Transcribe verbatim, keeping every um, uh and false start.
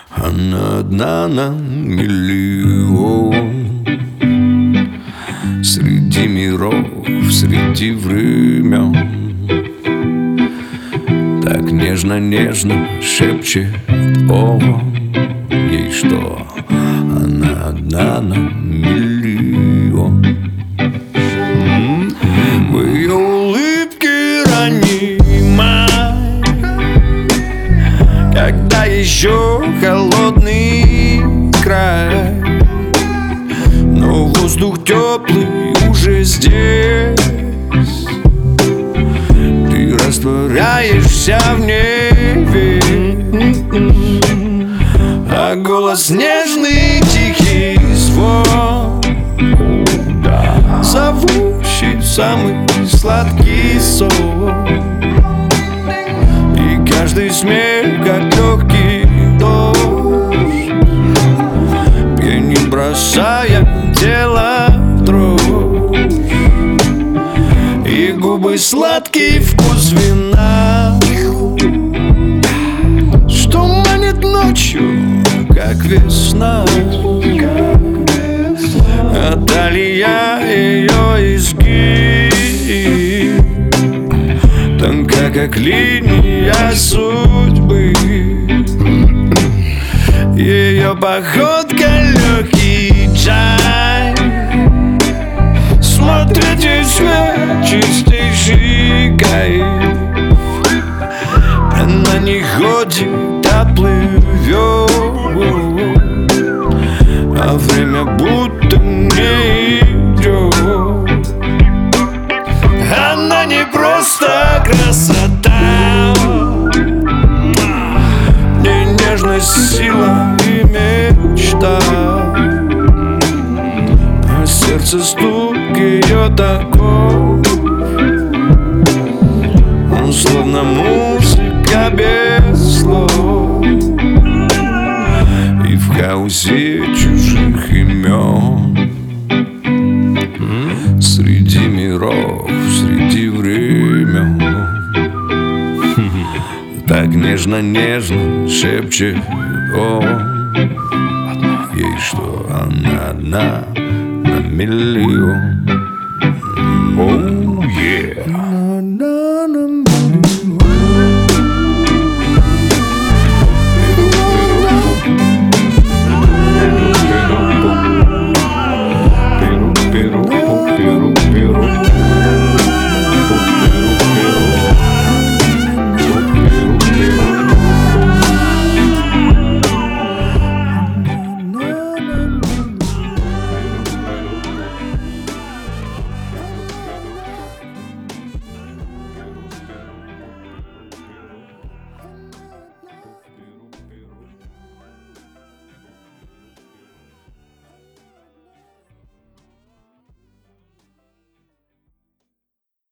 Она одна на миллион. Среди миров, среди времен. Так нежно-нежно шепчет он ей, что она одна на миллион. В ее улыбке ранний май, когда еще холодный край, но воздух теплый уже здесь. Ты растворяешься в небе, а голос нежный, тихий звон, зовущий самый сладкий сон. И каждый смех, как легкий дождь, пьянит, бросая тело в дрожь. И губы сладкий вкус вина, что манит ночью, как весна. А талия ее изгиб тонка, как линия судьбы. Ее походка легкий чай, смотреть и свет чистейший кайф. Она не ходит, а плывет, а время будто не идет. Она не просто красота, не нежность, сила и мечта, а сердце стук ее такой, он словно музыка без слов. И в хаосе чужих имен, среди миров, среди времен, так нежно-нежно шепчет он ей, что она одна на миллион.